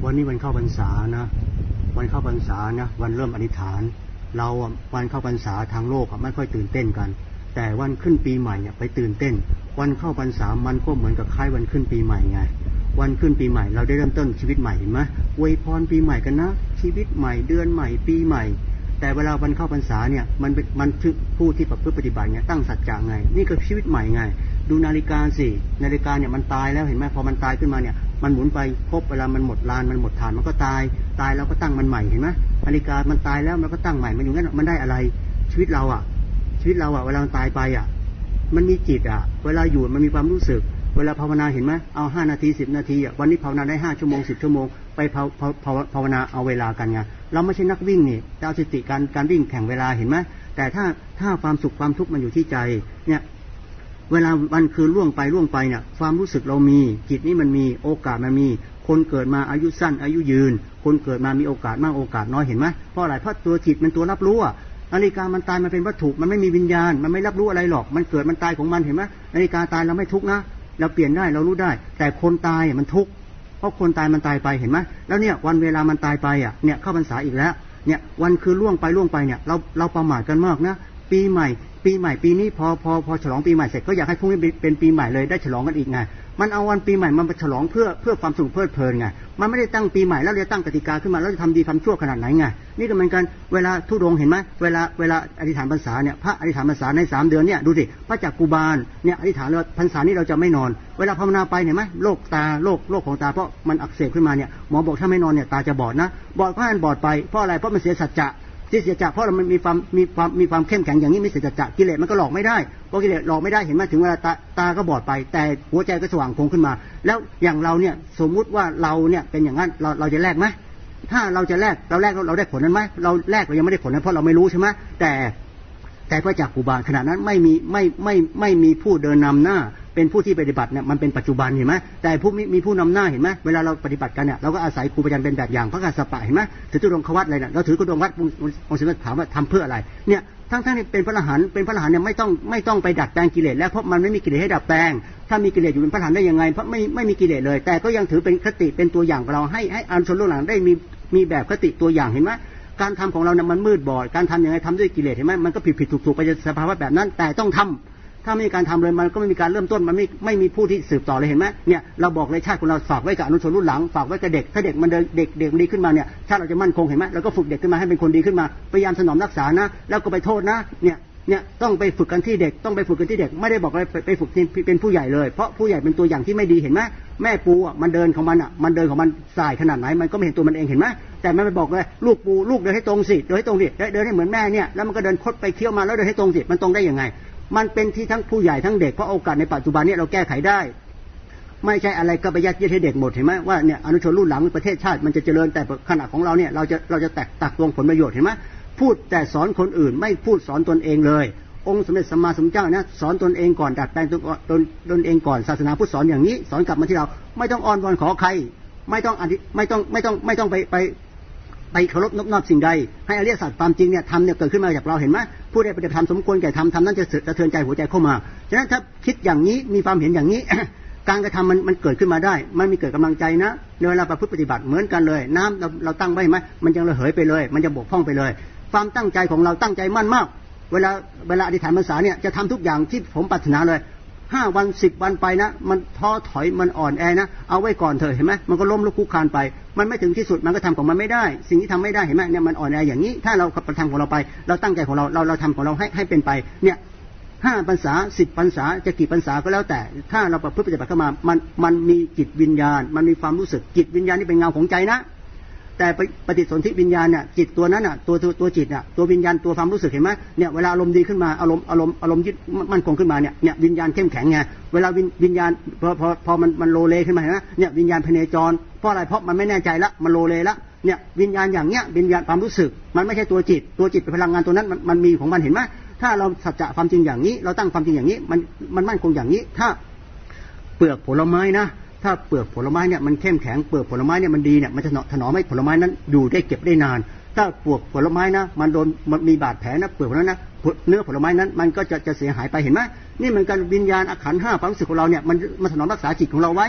วันนี้วันเข้าพรรษานะวันเข้าพรรษานะวันเริ่มอธิษฐานเราวันเข้าพรรษาทางโลกไม่ค่อยตื่นเต้นกันแต่วันขึ้นปีใหม่เนี่ยไปตื่นเต้นวันเข้าพรรษามันก็เหมือนกับคล้ายวันขึ้นปีใหม่ไงวันขึ้นปีใหม่เราได้เริ่มต้นชีวิตใหม่เห็นไหมอวยพรปีใหม่กันนะชีวิตใหม่เดือนใหม่ปีใหม่แต่เวลาวันเข้าพรรษาเนี่ยมันผู้ที่ประพฤติปฏิบัติเนี่ยตั้งสัจจะไงนี่ก็ชีวิตใหม่ไงดูนาฬิกาสินาฬิกาเนี่ยมันตายแล้วเห็นไหมพอมันตายขึ้นมาเนี่ยมันหมุนไปครบเวลามันหมดลานมันหมดฐานมันก็ตายแล้วก็ตั้งมันใหม่เห็นไหมนาฬิกามันตายแล้วมันก็ตั้งใหม่มันอยู่งั้นมันได้อะไรชีวิตเราเวลาตายไปมันมีจิตเวลาอยู่มันมีความรู้สึกเวลาภาวนาเห็นไหมเอา5 นาที10 นาทีวันนี้ภาวนาได้5 ชั่วโมง10 ชั่วโมงไปภาวนาเอาเวลากันไงเราไม่ใช่นักวิ่งนี่แต่เอาสติการวิ่งแข่งเวลาเห็นไหมแต่ถ้าความสุขความทุกข์มันอยู่ที่ใจเนี่ยเวลาวันคืนล่วงไปเนี่ยความรู้สึกเรามีจิตนี้มันมีโอกาสมันมีคนเกิดมาอายุสั้นอายุยืนคนเกิดมามีโอกาสมากโอกาสน้อยเห็นไหมเพราะอะไรเพราะตัวจิตมันตัวรับรู้นาฬิกามันตายมันเป็นวัตถุมันไม่มีวิญญาณมันไม่รับรู้อะไรหรอกมันเกิดมันตายของมันเห็นไหมนาฬิกาตายเราไม่ทุกข์นะเราเปลี่ยนได้เรารู้ได้แต่คนตายมันทุกข์เพราะคนตายมันตายไปเห็นไหมแล้วเนี่ยวันเวลามันตายไปเนี่ยเข้าพรรษาอีกแล้วเนี่ยวันคืนล่วงไปเนี่ยเราประมาทกันมากนะปีใหม่ปีนี้พอฉลองปีใหม่เสร็จก็อยากให้พรุ่งนี้เป็นปีใหม่เลยได้ฉลองกันอีกไงมันเอาวันปีใหม่มันมาฉลองเพื่อความสุขเพลิดเพลินไงมันไม่ได้ตั้งปีใหม่แล้วเลยตั้งกติกาขึ้นมาแล้วจะทำดีทำชั่วขนาดไหนไงนี่ก็เหมือนกันเวลาธุดงค์เห็นไหมเวลาอธิษฐานพรรษาเนี่ยพระอธิษฐานพรรษาใน3 เดือนเนี่ยดูสิพระจักกุบาลเนี่ยอธิษฐานว่าพรรษานี้เราจะไม่นอนเวลาภาวนาไปเห็นไหมโรคของตาเพราะมันอักเสบขึ้นมาเนี่ยหมอบอกถ้าไม่นอนเนี่ยตาจะบอดนะบอดเพราะมันบอดไปเพราะอะไรเพราะมันเสียสัจจะที่เสียจักเพราะเรามันมีความเข้มแข็งอย่างนี้ไม่เสียจักกิเลสมันก็หลอกไม่ได้เพราะกิเลสหลอกไม่ได้เห็นไหมถึงเวลาตาก็บอดไปแต่หัวใจก็สว่างคงขึ้นมาแล้วอย่างเราเนี่ยสมมุติว่าเราเนี่ยเป็นอย่างนั้นเราจะแลกไหมถ้าเราจะแลกเราได้ผลนั้นไหมเราแลกเรายังไม่ได้ผลนั้นเพราะเราไม่รู้ใช่ไหมแต่พระจักกุบาลขณะนั้นไม่มีผู้เดินนำหน้าเป็นผู้ที่ปฏิบัติเนี่ยมันเป็นปัจจุบันเห็นไหมแต่ผู้มีผู้นำหน้าเห็นไหมเวลาเราปฏิบัติกันเนี่ยเราก็อาศัยครูบาอาจารย์เป็นแบบอย่างพระกัสสปะเห็นไหมถือตุดงควัตอะไรเนี่ยเราถือตุดงวัดองค์สมเด็จถามว่าทำเพื่ออะไรเนี่ยทั้งที่เป็นพระอรหันต์เนี่ยไม่ต้องไปดัดแปลงกิเลสแล้วเพราะมันไม่มีกิเลสให้ดัดแปลงถ้ามีกิเลสอยู่เป็นพระอรหันต์ได้ยังไงเพราะไม่มีกิเลสเลยแต่ก็ยังถือเป็นคติเป็นตัวอย่างของเราให้อนุชนรุ่นหลังได้มีแบบคติตัวอย่างเห็นไหมการทำของเราเนี่ยมันมืดบอดการทำยังไงทำด้วยกิเลสเห็นไหมมันก็ผิดถูกไปสภาวะแบบนั้นแต่ต้องทำถ้าไม่มีการทำเลยมันก็ไม่มีการเริ่มต้นมันไม่มีผู้ที่สืบต่อเลยเห็นไหมเนี่ยเราบอกเลยชาติของเราฝากไว้กับอนุชนรุ่นหลังฝากไว้กับเด็กถ้าเด็กมันเด็กดีขึ้นมาเนี่ยชาติเราจะมั่นคงเห็นไหมเราก็ฝึกเด็กขึ้นมาให้เป็นคนดีขึ้นมาพยายามถนอมรักษานะแล้วก็ไปโทษนะเนี่ยต้องไปฝึกกันที่เด็กไม่ได้บอกอะไรไปฝึกเป็นผู้ใหญ่เลยเพราะผู้ใหญ่เป็นตัวอย่างที่ไม่ดีเห็นไหมแม่ปูมันเดินของมันสายขนาดไหนมันก็ไม่เห็นตัวมันเองเห็นไหมแต่ไม่ไปบอกเลยลูกปูลูกเดินให้ตรงสิเดินให้เหมือนแม่เนี่ยแล้วมันก็เดินคดไปเคี้ยวมาแล้วเดินให้ตรงสิมันตรงได้ยังไงมันเป็นที่ทั้งผู้ใหญ่ทั้งเด็กเพราะโอกาสในปัจจุบันนี้เราแก้ไขได้ไม่ใช่อะไรก็ไปยัดเยียดให้เด็กหมดเห็นไหมว่าเนี่ยอนุชนรุ่นหลังประเทศชาติมันจะเจริญแต่ขณะของเราเนี่ยเราจะตักตวงผลประโยชน์เห็นไหมพูดแต่สอนคนอื่นไม่พูดสอนตนเองเลยองค์สมเด็จสัมมาสัมพุทธเจ้านะสอนตนเองก่อนดัดแปลงตนเองก่อนศาสนาพุทธสอนอย่างนี้สอนกลับมาที่เราไม่ต้องอ้อนวอนขอใครไม่ต้องไปเคารพนอบน้อมสิ่งใดให้อริยสัจความจริงเนี่ยทำเนี่ยเกิดขึ้นมาจากเราเห็นไหมผู้ใดปฏิบัติธรรมสมควรแก่ธรรมนั้นจะสะเทือนใจหัวใจเข้ามาฉะนั้นถ้าคิดอย่างนี้มีความเห็นอย่างนี้ การกระทำมันเกิดขึ้นมาได้มันมีเกิดกำลังใจนะในเวลาประพฤติปฏิบัติเหมือนกันเลยน้ำเราตั้งไว้ไหมมันยังระเหยไปเลยมันจะบกพร่องไปเลยความตั้งใจของเราตั้งใจมั่นมากเวลาอธิษฐานพรรษาเนี่ยจะทำทุกอย่างที่ผมปรารถนาเลย5 วัน10 วันไปนะมันท้อถอยมันอ่อนแอนะเอาไว้ก่อนเถอะเห็นไหมมันก็ล้มลุกคลุกคลานไปมันไม่ถึงที่สุดมันก็ทำของมันไม่ได้สิ่งที่ทำไม่ได้เห็นไหมเนี่ยมันอ่อนแออย่างนี้ถ้าเรากระทำของเราไปเราตั้งใจของเราทำของเราให้เป็นไปเนี่ย5 พรรษา10 พรรษาจะกี่พรรษาก็แล้วแต่ถ้าเราประพฤติปฏิบัติเข้ามามันมีจิตวิญญาณมันมีความรู้สึกจิตวิญญาณนี่เป็นเงาของใจนะแต่ปฏิสนธิวิญญาณเนี่ยจิตตัวนั้นน่ะตัวจิตน่ะตัววิญญาณตัวความรู้สึกเห็นไหมเนี่ยเวลาอารมณ์ดีขึ้นมาอารมณ์ยึดมั่นคงขึ้นมาเนี่ยวิญญาณเข้มแข็งไงเวลาวิญญาณพอมันโลเลขึ้นมาเห็นไหมเนี่ยวิญญาณพเนจรเพราะอะไรเพราะมันไม่แน่ใจละมันโลเลละเนี่ยวิญญาณอย่างเนี้ยวิญญาณความรู้สึกมันไม่ใช่ตัวจิตเป็นพลังงานตัวนั้นมันมีของมันเห็นไหมถ้าเราสัจจะความจริงอย่างนี้เราตั้งความจริงอย่างนี้มันมั่นคงอย่างนี้ถ้าเปลือกผลไม้นะถ้าเปลือกผลไม้เนี่ยมันเข้มแข็งเปลือกผลไม้เนี่ยมันดีเนี่ยมันจะถนอมให้ผลไม้นั้นอยู่ได้เก็บได้นานถ้าเปลือกผลไม้นะมันมีบาดแผลนะเปลือกนั้นนะเนื้อผลไม้นั้นมันก็จะเสียหายไปเห็นไหมนี่เหมือนกันวิญญาณขันธ์5ความรู้สึกของเราเนี่ยมันถนอมรักษาจิตของเราไว้ถ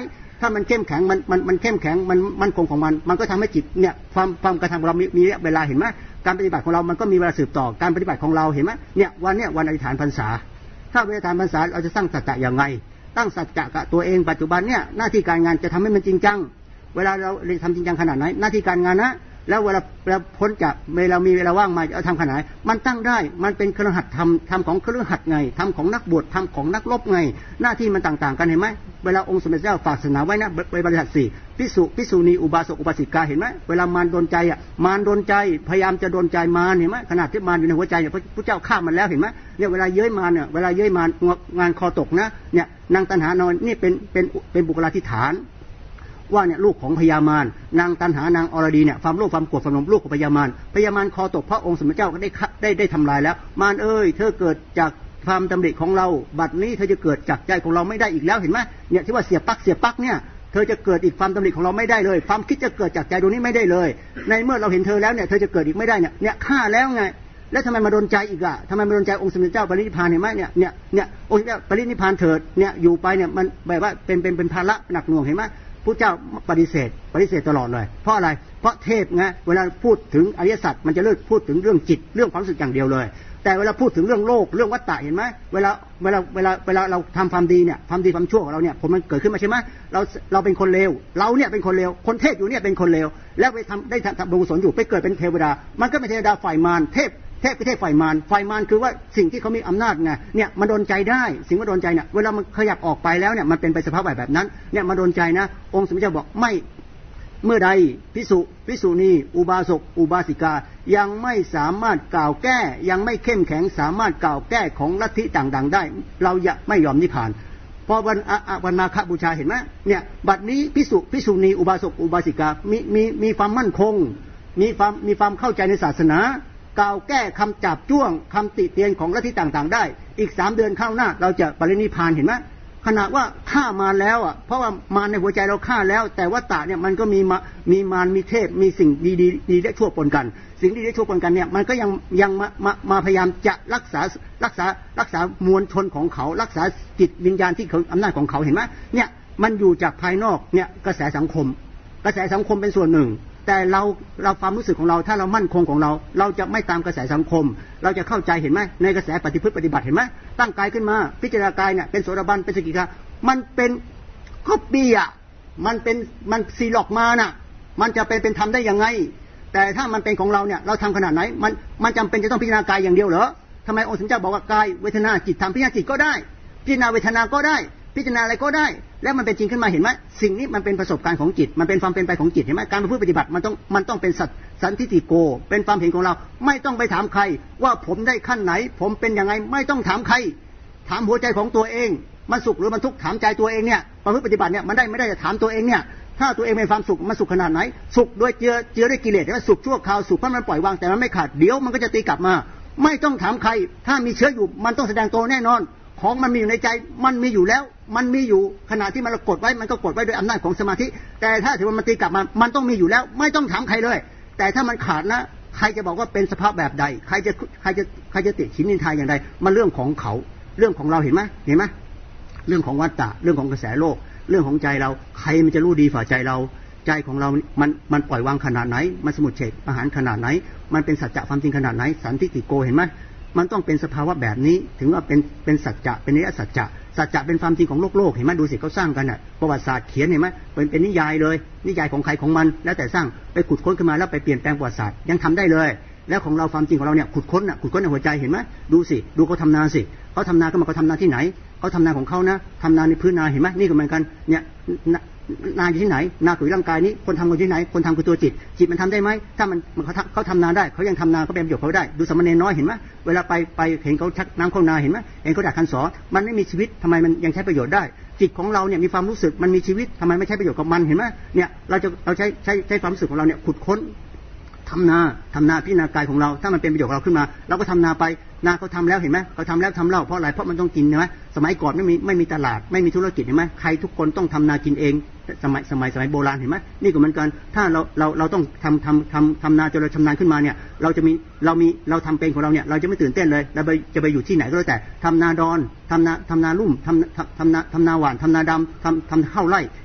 ถ้ามันเข้มแข็งมันเข้มแข็งมันคงของมันก็ทำให้จิตเนี่ยความกระทำของเรามีเวลาเห็นไหมการปฏิบัติของเรามันก็มีเวลาสืบต่อการปฏิบัติของเราเห็นไหมเนี่ยวันอธิษฐานพรรษาถ้าอธิษฐานพรรษาเราจะสร้างสัจจะอย่างไรตั้งสัจจะกับตัวเองปัจจุบันเนี่ยหน้าที่การงานจะทำให้มันจริงจังเวลาเราทำจริงจังขนาดไหนหน้าที่การงานนะแล้วเวลาพ้นจากเรามีเวลาว่างมาจะทำขนาดไหนมันตั้งได้มันเป็นคฤหัสถ์ทำของคฤหัสถ์ไงทำของนักบวชทำของนักรบไงหน้าที่มันต่างๆกันเห็นไหมเวลาองค์สมเด็จเจ้าฝากศาสนาไว้นะบริษัทสี่ภิกษุณีอุบาสกอุบาสิกาเห็นไหมเวลามารโดนใจมารโดนใจพยายามจะโดนใจมารเห็นไหมขนาดที่มารอยู่ในหัวใจเนี่ยพระเจ้าฆ่ามันแล้วเห็นไหมเนี่ยเวลาเย้ยมารเนี่ยเวลาเย้ยมารงานคอตกนะเนี่ยนางตัณหานอนนี่เป็นบุคลาธิฐานว่าเนี่ยลูกของพญามารนางตัณหานางอรดีเนี่ยความโลภความโกรธความหลงลูกของพญามารคอตกพระองค์สมเด็จเจ้าก็ได้ทำลายแล้วมารเอ้ยเธอเกิดจากความดำริของเราบัดนี้เธอจะเกิดจากใจของเราไม่ได้อีกแล้วเห็นไหมเนี่ยที่ว่าเสียบปลั๊กเนี่ยเธอจะเกิดอีกความดำริของเราไม่ได้เลยความคิดจะเกิดจากใจดวงนี้ไม่ได้เลยในเมื่อเราเห็นเธอแล้วเนี่ยเธอจะเกิดอีกไม่ได้เนี่ยฆ่าแล้วไงแล้วทำไมมาโดนใจอีกทำไมมาโดนใจองค์สมเด็จเจ้าปรินิพพานเห็นไหมเนี่ยองค์เจ้าปรินิพพานเถิดเนี่ยอยู่ไปเนี่ยมันแบบว่าเป็นภาระหนักหน่วงเห็นไหมพระเจ้าปฏิเสธตลอดเลยเพราะอะไรเพราะเทพไงเวลาพูดถึงอริยสัจมันจะเลิกพูดถึงเรื่องจิตเรื่องความรู้สึกอย่างเดียวเลยแต่เวลาพูดถึงเรื่องโลกเรื่องวัฏฏะเห็นไหมเวลาเราทำความดีเนี่ยความดีความชั่วของเราเนี่ยผลมันเกิดขึ้นมาใช่ไหมเราเป็นคนเลวเราเนี่ยเป็นคนเลวคนเทพอยู่เนี่ยเป็นคนเลวแล้วไปได้ทำบุญกุศลอยู่ไปเกิดเป็นเทวดามันก็เป็นเทวดาฝ่ายมารเทพคือเทพฝ่ายมารคือว่าสิ่งที่เขามีอำนาจไงเนี่ยมันโดนใจได้สิ่งว่าโดนใจเนี่ยเวลามันขยับออกไปแล้วเนี่ยมันเป็นไปสภาพแบบนั้นเนี่ยมันโดนใจนะองค์สมเด็จเจ้าบอกไม่เมื่อใดภิกษุณีอุบาสกอุบาสิกายังไม่สามารถกล่าวแก้ยังไม่เข้มแข็งสามารถกล่าวแก้ของลัทธิต่างๆได้เราจะไม่ยอมนิพพานพอวันมาฆบูชาเห็นไหมเนี่ยบัดนี้ภิกษุณีอุบาสกอุบาสิกามีความมั่นคงมีความเข้าใจในศาสนากล่าวแก้คำจับจ้วงคำติเตียนของลัทธิต่างๆได้อีก3 เดือนข้างหน้าเราจะปรินิพพานเห็นไหมขณะว่าฆ่ามารแล้วเพราะว่ามารในหัวใจเราฆ่าแล้วแต่ว่าตะเนี่ยมันก็มีมารมีเทพมีสิ่งดีและชั่วปนกันสิ่งดีและชั่วปนกันเนี่ยมันก็ยังมาพยายามจะรักษามวลชนของเขารักษาจิตวิญญาณที่เขาอำนาจของเขาเห็นไหมเนี่ยมันอยู่จากภายนอกเนี่ยกระแสสังคมเป็นส่วนหนึ่งแต่เราความรู้สึกของเราถ้าเรามั่นคงของเราจะไม่ตามกระแสสังคมเราจะเข้าใจเห็นไหมในกระแสปฏิพฤติปฏิบัติเห็นไหมตั้งกายขึ้นมาพิจารณากายเนี่ยเป็นโสดาบันเป็นสกิทามันเป็นก๊อปปี้มันซีล็อกมาน่ะมันจะเป็นธรรมได้ยังไงแต่ถ้ามันเป็นของเราเนี่ยเราทำขนาดไหนมันจำเป็นจะต้องพิจารณากายอย่างเดียวเหรอทำไมองค์สมเด็จเจ้าบอกว่ากายเวทนาจิตธรรมพิจารณาจิตก็ได้พิจารณาเวทนาก็ได้พิจารณาอะไรก็ได้แล้วมันเป็นจริงขึ้นมาเห็นไหมสิ่งนี้มันเป็นประสบการณ์ของจิตมันเป็นความเป็นไปของจิตเห็นไหมการประพฤติปฏิบัติมันต้องเป็นสันทิฏฐิโกเป็นความเห็นของเราไม่ต้องไปถามใครว่าผมได้ขั้นไหนผมเป็นยังไงไม่ต้องถามใครถามหัวใจของตัวเองมันสุขหรือมันทุกข์ถามใจตัวเองเนี่ยประพฤติปฏิบัติเนี่ยมันไม่ได้จะถามตัวเองเนี่ยถ้าตัวเองมีความสุขมันสุขขนาดไหนสุขด้วยเจือด้วยกิเลสแต่ว่าสุขชั่วคราวสุขเพราะมันปล่อยวางแต่มันไม่ขาดเดี๋ยวมันก็จะตีกลับมาไม่ต้องถามใครถ้ามีเชื้ออยู่มันต้องแสดงตัวแน่นอนของมันมีอยู่ในใจมันมีอยู่แล้วมันมีอยู่ขณะที่มันกดไว้มันก็กดไว้ด้วยอำนาจของสมาธิแต่ถ้าถือว่ามันตีกลับมามันต้องมีอยู่แล้วไม่ต้องถามใครเลยแต่ถ้ามันขาดนะใครจะบอกว่าเป็นสภาพแบบใดใครจะติฉินนินทาอย่างใดมันเรื่องของเขาเรื่องของเราเห็นไหมเรื่องของวัฏฏะเรื่องของกระแสโลกเรื่องของใจเราใครมันจะรู้ดีฝ่าใจเราใจของเรามันปล่อยวางขนาดไหนมันสมุทเฉดอาหารขนาดไหนมันเป็นสัจจะความจริงขนาดไหนสันทิฏฐิโกเห็นไหมมันต้องเป็นสภาวะแบบนี้ถึงว่าเป็นสัจจะเป็นนิยสัจจะเป็นความจริงของโลกเห็นไหมดูสิเขาสร้างกันน่ะประวัติศาสตร์เขียนเห็นไหมเป็นนิยายเลยนิยายของใครของมันแล้วแต่สร้างไปขุดค้นขึ้นมาแล้วไปเปลี่ยนแปลงประวัติศาสตร์ยังทำได้เลยแล้วของเราความจริงของเราเนี่ยขุดค้นในหัวใจเห็นไหมดูสิดูเขาทำนาสิเขาทำนาก็มาเขาทำนาที่ไหนเขาทำนาของเขานะทำนาในพื้นนาเห็นไหมนี่ก็เหมือนกันเนี่ยนาอยู่ที่ไหนนาคือร่างกายนี้คนทำอยู่ที่ไหนคนทำคือตัวจิตมันทำได้ไหมถ้ามันเขาทำนาได้เขายังทำนาก็เป็นประโยชน์เขาได้ดูสมณเณรน้อยเห็นไหมเวลาไปเห็นเขาชักน้ำเข้านาเห็นไหมเห็นเขาดักคันศรมันไม่มีชีวิตทำไมมันยังใช้ประโยชน์ได้จิตของเราเนี่ยมีความรู้สึกมันมีชีวิตทำไมไม่ใช้ประโยชน์กับมันเห็นไหมเนี่ยเราใช้ความรู้สึกของเราเนี่ยขุดค้นทำนาพิจารณากายของเราถ้ามันเป็นประโยชน์กับเราขึ้นมาเราก็ทำนาไปนาเขาทำแล้วเห็นไหมเขาทำแล้วทำเล่าเพราะอะไรเพราะมันต้องกินใช่ไหมสมัยก่อนไม่มีตลาดไม่มีธุรกิจเห็นไหมใครทุกคนต้องทำนากินเองสมัยโบราณเห็นไหมนี่ก็เหมือนกันถ้าเราต้องทำนาจนเราชำนาญขึ้นมาเนี่ยเราทำเป็นของเราเนี่ยเราจะไม่ตื่นเต้นเลยเราจะไปอยู่ที่ไหนก็แล้วแต่ทำนาดอนทำนาลุ่มทำนาหวานทำนาดำทำข้าวไร่เห็นไหม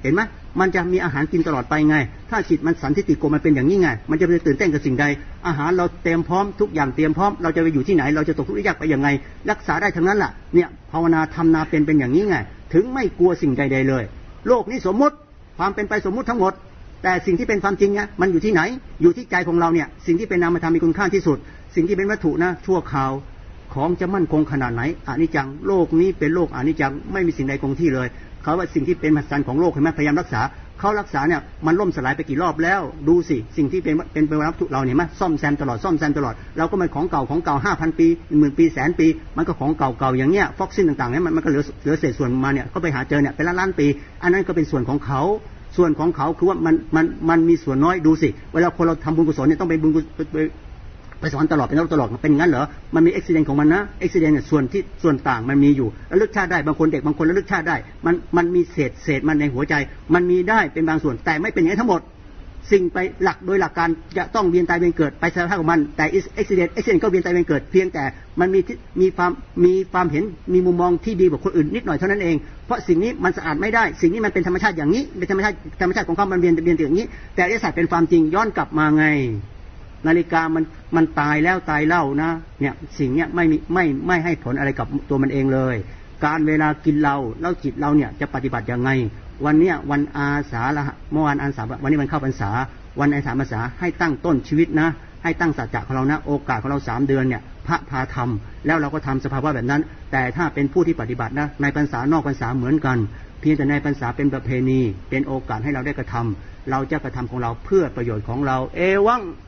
มันจะมีอาหารกินตลอดไปไงถ้าจิตมันสันทิฏฐิโกมันเป็นอย่างนี้ไงมันจะไปตื่นเต้นกับสิ่งใดอาหารเราเตรียมพร้อมทุกอย่างเตรียมพร้อมเราจะไปอยู่ที่ไหนเราจะตกทุกข์ยากไปยังไงรักษาได้ทั้งนั้นแหละเนี่ยภาวนาทำนาเป็นอย่างนี้ไงถึงไม่กลัวสิ่งใดๆเลยโลกนี้สมมุติความเป็นไปสมมุติทั้งหมดแต่สิ่งที่เป็นความจริงเนี่ยมันอยู่ที่ไหนอยู่ที่ใจของเราเนี่ยสิ่งที่เป็นนามธรรมมีคุณค่าที่สุดสิ่งที่เป็นวัตถุนะชั่วคราวของจะมั่นคงขนาดไหนอนิจจังโลกนี้เป็นโลกอนิจจังไม่มีสิ่งใดคงที่เลยเขาว่าสิ่งที่เป็นมหัศจรรย์ของโลกเห็นไหมพยายามรักษาเขารักษาเนี่ยมันล่มสลายไปกี่รอบแล้วดูสิสิ่งที่เป็นวัตถุเราเนี่ยมั้ยซ่อมแซมตลอดเราก็มันของเก่า 5,000 ปี 10,000 ปีแสนปีมันก็ของเก่าๆอย่างเงี้ยฟอกซินต่างๆเนี่ยมันก็เหลือเศษส่วนมาเนี่ยก็ไปหาเจอเนี่ยเป็นล้านปีอันนั้นก็เป็นส่วนของเขาส่วนของเขาคือว่ามันมีส่วนน้อยดูสิเวลาคนเราทำบุญกุศลเนี่ยต้องไปบุญไปสอนตลอดเป็นตลอดเป็นงั้นเหรอมันมีอุบิเหตุของมันนะอุบิเหตุเนี่ยส่วนต่างมันมีอยู่ระลึกชาติได้บางคนเด็กบางคนระลึกชาติได้มันมีเศษมันในหัวใจมันมีได้เป็นบางส่วนแต่ไม่เป็นอย่างนี้ทั้งหมดสิ่งไปหลักโดยหลักการจะต้องเวียนตายเวียนเกิดไปสภาพของมันแต่อุบิเหตุก็เวียนตายเวียนเกิดเพียงแต่มันมีความเห็นมีมุมมองที่ดีกว่าคนอื่นนิดหน่อยเท่านั้นเองเพราะสิ่งนี้มันสะอาดไม่ได้สิ่งนี้มันเป็นธรรมชาติอย่างนี้เป็นธรรมชาติของเขามันเวียนอย่างนี้แต่อริยสัจเป็นความจริงย้อนกลับมาไงนาฬิกามันตายแล้วตายเล่านะเนี่ยสิ่งเนี้ยไม่ให้ผลอะไรกับตัวมันเองเลยการเวลากินเราแล้วจิตเราเนี่ยจะปฏิบัติยังไงวันเนี้ยวันอาสาฬหะเมื่อวานอาสาวันนี้วันเข้าพรรษาวันอาสาฬหะให้ตั้งต้นชีวิตนะให้ตั้งสัจจะของเรานะโอกาสของเรา3 เดือนเนี่ยพระพาทำแล้วเราก็ทำสภาวะแบบนั้นแต่ถ้าเป็นผู้ที่ปฏิบัตินะในพรรษานอกพรรษาเหมือนกันเพียงแต่ในพรรษาเป็นประเพณีเป็นโอกาสให้เราได้กระทำเราจะกระทำของเราเพื่อประโยชน์ของเราเอวัง